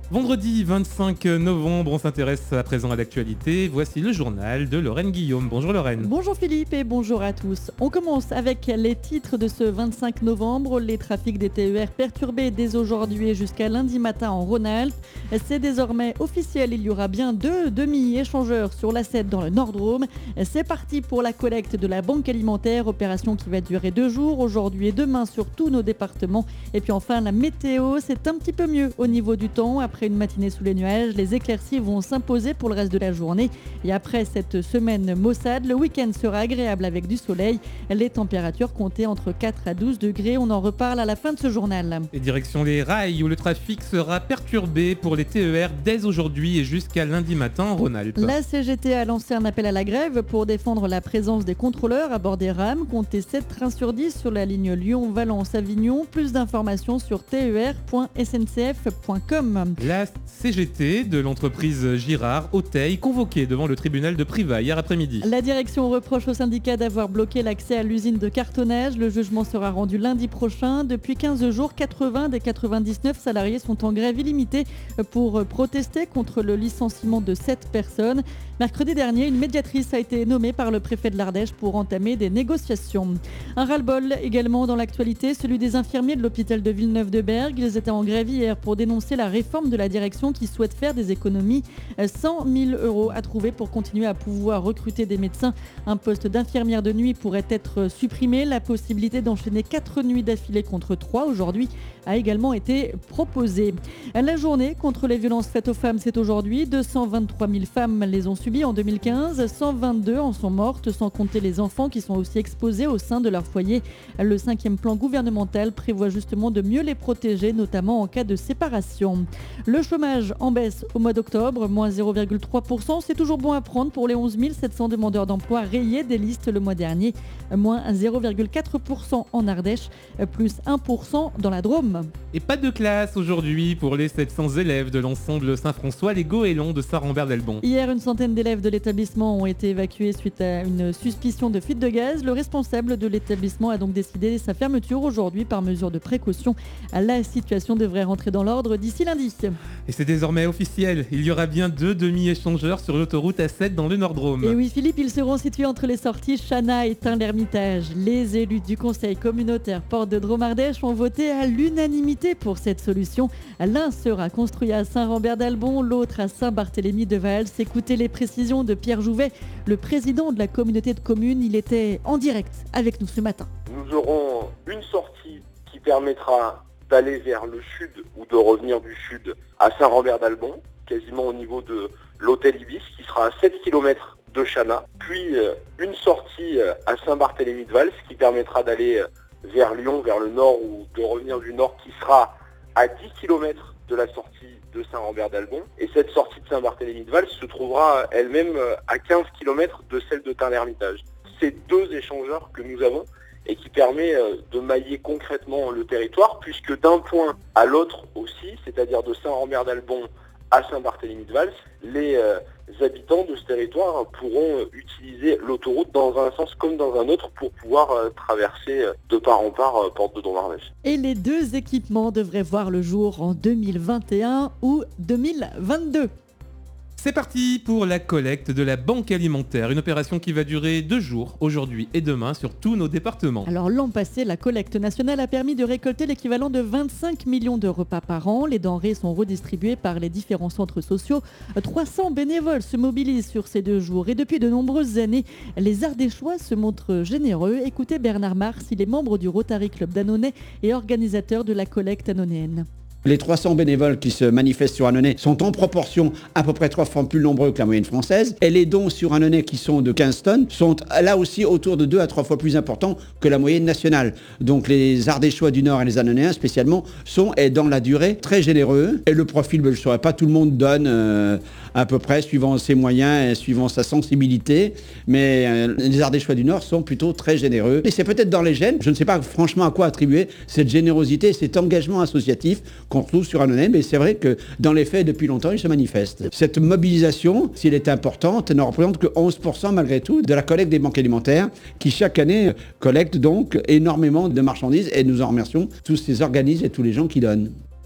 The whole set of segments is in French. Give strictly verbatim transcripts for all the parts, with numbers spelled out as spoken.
Vendredi vingt-cinq novembre, on s'intéresse à présent à l'actualité. Voici le journal de Lorraine Guillaume. Bonjour Lorraine. Bonjour Philippe et bonjour à tous. On commence avec les titres de ce vingt-cinq novembre. Les trafics des T E R perturbés dès aujourd'hui jusqu'à lundi matin en Rhône-Alpes. C'est désormais officiel, il y aura bien deux demi-échangeurs sur l'A sept dans le Nord-Drôme. C'est parti pour la collecte de la banque alimentaire, opération qui va durer deux jours, aujourd'hui et demain sur tous nos départements. Et puis enfin la météo, c'est un petit peu mieux au niveau du temps. Après une matinée sous les nuages, les éclaircies vont s'imposer pour le reste de la journée. Et après cette semaine maussade, le week-end sera agréable avec du soleil. Les températures comptaient entre quatre à douze degrés. On en reparle à la fin de ce journal. Et direction les rails où le trafic sera perturbé pour les T E R dès aujourd'hui et jusqu'à lundi matin en Rhône-Alpes. La C G T a lancé un appel à la grève pour défendre la présence des contrôleurs à bord des rames. Comptez sept trains sur dix sur la ligne Lyon-Valence-Avignon. Plus d'informations sur t e r point s n c f point com. La C G T de l'entreprise Girard Auteuil convoquée devant le tribunal de Privas hier après-midi. La direction reproche au syndicat d'avoir bloqué l'accès à l'usine de cartonnage. Le jugement sera rendu lundi prochain. Depuis quinze jours, quatre-vingts des quatre-vingt-dix-neuf salariés sont en grève illimitée pour protester contre le licenciement de sept personnes. Mercredi dernier, une médiatrice a été nommée par le préfet de l'Ardèche pour entamer des négociations. Un ras-le-bol également dans l'actualité, celui des infirmiers de l'hôpital de Villeneuve-de-Berg. Ils étaient en grève hier pour dénoncer la réforme de la direction qui souhaite faire des économies. cent mille euros à trouver pour continuer à pouvoir recruter des médecins. Un poste d'infirmière de nuit pourrait être supprimé. La possibilité d'enchaîner quatre nuits d'affilée contre trois aujourd'hui a également été proposée. La journée contre les violences faites aux femmes, c'est aujourd'hui. deux cent vingt-trois mille femmes les ont subies en deux mille quinze. cent vingt-deux en sont mortes, sans compter les enfants qui sont aussi exposés au sein de leur foyer. Le cinquième plan gouvernemental prévoit justement de mieux les protéger, notamment en cas de séparation. Le chômage en baisse au mois d'octobre, moins zéro virgule trois pour cent. C'est toujours bon à prendre pour les onze mille sept cents demandeurs d'emploi rayés des listes le mois dernier. Moins zéro virgule quatre pour cent en Ardèche, plus un pour cent dans la Drôme. Et pas de classe aujourd'hui pour les sept cents élèves de l'ensemble Saint-François, les goélands de Saint-Rambert-d'Albon. Hier, une centaine d'élèves de l'établissement ont été évacués suite à une suspicion de fuite de gaz. Le responsable de l'établissement a donc décidé sa fermeture aujourd'hui par mesure de précaution. La situation devrait rentrer dans l'ordre d'ici lundi. Et c'est désormais officiel, il y aura bien deux demi-échangeurs sur l'autoroute A sept dans le Nord-Drôme. Et oui Philippe, ils seront situés entre les sorties Chana et Tain-l'Hermitage. Les élus du conseil communautaire Porte de Drôme-Ardèche ont voté à l'unanimité pour cette solution. L'un sera construit à Saint-Rambert-d'Albon, l'autre à Saint-Barthélemy-de-Vals. Écoutez les précisions de Pierre Jouvet, le président de la communauté de communes. Il était en direct avec nous ce matin. Nous aurons une sortie qui permettra d'aller vers le sud ou de revenir du sud à Saint-Rambert-d'Albon, quasiment au niveau de l'hôtel Ibis, qui sera à sept kilomètres de Chana. Puis euh, une sortie euh, à Saint-Barthélemy-de-Vals, qui permettra d'aller euh, vers Lyon, vers le nord, ou de revenir du nord, qui sera à dix kilomètres de la sortie de Saint-Rambert-d'Albon. Et cette sortie de Saint-Barthélemy-de-Vals se trouvera elle-même euh, à quinze kilomètres de celle de Tain-l'Hermitage. C'est deux échangeurs que nous avons et qui permet de mailler concrètement le territoire, puisque d'un point à l'autre aussi, c'est-à-dire de Saint-Rambert-d'Albon à Saint-Barthélemy-de-Vals, les euh, habitants de ce territoire pourront utiliser l'autoroute dans un sens comme dans un autre pour pouvoir euh, traverser de part en part euh, Porte de Drôme-Ardèche. Et les deux équipements devraient voir le jour en deux mille vingt et un ou deux mille vingt-deux. C'est parti pour la collecte de la banque alimentaire, une opération qui va durer deux jours, aujourd'hui et demain, sur tous nos départements. Alors l'an passé, la collecte nationale a permis de récolter l'équivalent de vingt-cinq millions de repas par an. Les denrées sont redistribuées par les différents centres sociaux. trois cents bénévoles se mobilisent sur ces deux jours et depuis de nombreuses années, les Ardéchois se montrent généreux. Écoutez Bernard Mars, il est membre du Rotary Club d'Annonay et organisateur de la collecte annonéenne. Les trois cents bénévoles qui se manifestent sur Annonay sont en proportion à peu près trois fois plus nombreux que la moyenne française. Et les dons sur Annonay qui sont de quinze tonnes sont là aussi autour de deux à trois fois plus importants que la moyenne nationale. Donc les Ardéchois du Nord et les Annonayens spécialement sont et dans la durée très généreux. Et le profil, ben, je ne saurais pas, tout le monde donne euh, à peu près suivant ses moyens et suivant sa sensibilité. Mais euh, les Ardéchois du Nord sont plutôt très généreux. Et c'est peut-être dans les gènes, je ne sais pas franchement à quoi attribuer cette générosité, cet engagement associatif qu'on retrouve sur Annonay, mais c'est vrai que dans les faits, depuis longtemps, il se manifeste. Cette mobilisation, si elle est importante, ne représente que onze pour cent malgré tout de la collecte des banques alimentaires qui chaque année collectent donc énormément de marchandises et nous en remercions tous ces organismes et tous les gens qui donnent.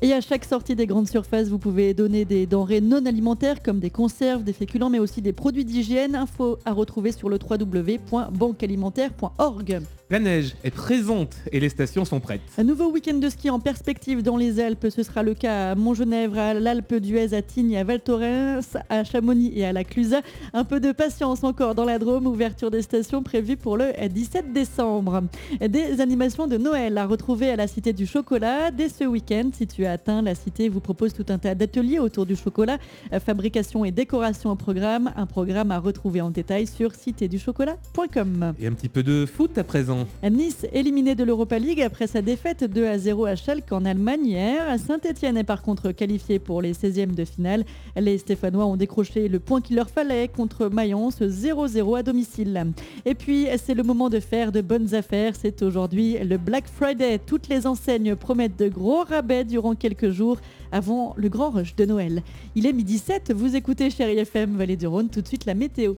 Et à chaque sortie des grandes surfaces, vous pouvez donner des denrées non alimentaires comme des conserves, des féculents, mais aussi des produits d'hygiène. Info à retrouver sur le w w w point banque alimentaire point org. La neige est présente et les stations sont prêtes. Un nouveau week-end de ski en perspective dans les Alpes. Ce sera le cas à Montgenèvre, à l'Alpe d'Huez, à Tignes, à Val Thorens, à Chamonix et à la Clusaz. Un peu de patience encore dans la Drôme. Ouverture des stations prévue pour le dix-sept décembre. Des animations de Noël à retrouver à la Cité du Chocolat. Dès ce week-end, si tu as atteint, la Cité vous propose tout un tas d'ateliers autour du chocolat. Fabrication et décoration au programme. Un programme à retrouver en détail sur cité du chocolat point com. Et un petit peu de foot à présent. Nice éliminé de l'Europa League après sa défaite deux à zéro à Schalke en Allemagne hier. Saint-Etienne est par contre qualifié pour les seizièmes de finale. Les Stéphanois ont décroché le point qu'il leur fallait contre Mayence zéro zéro à domicile. Et puis c'est le moment de faire de bonnes affaires. C'est aujourd'hui le Black Friday. Toutes les enseignes promettent de gros rabais durant quelques jours avant le grand rush de Noël. Il est midi sept, vous écoutez Chérie F M Vallée du Rhône, tout de suite la météo.